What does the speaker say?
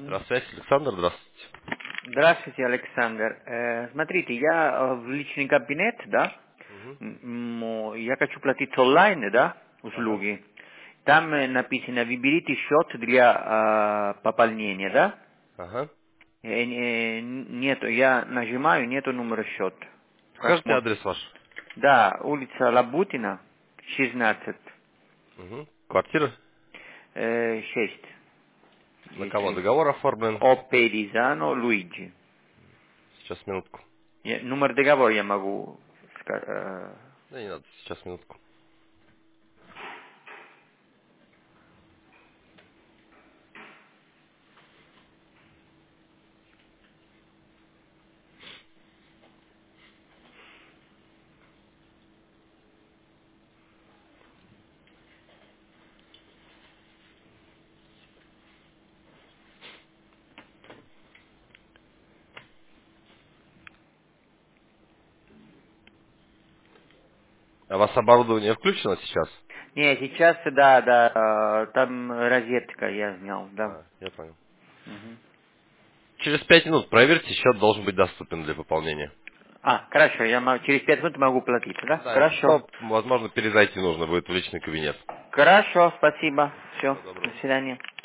Здравствуйте, Александр, здравствуйте. Здравствуйте, Александр. Смотрите, я в личный кабинет, да, Мгм. я хочу платить онлайн, да, Ага, услуги. Там написано, выберите счет для пополнения, да? ага. Нету, я нажимаю, нету номера счета. Как Скажите можно? адрес ваш. Да, улица Лабутина, 16, Угу. Квартира? 6. На кого Если договор оформлен? О Перизано Луиджи. Сейчас, минутку. Номер договора я могу сказать. Да не надо, сейчас, минутку. А у вас оборудование включено сейчас? Не, сейчас, да, там розетка, я снял, да. А, я понял. Мгм. Через 5 минут проверьте, счет должен быть доступен для пополнения. Хорошо, через 5 минут могу платить, да? Да, если Хорошо. что, возможно, перезайти нужно будет в личный кабинет. Хорошо, спасибо. Все, Всего до доброго. свидания.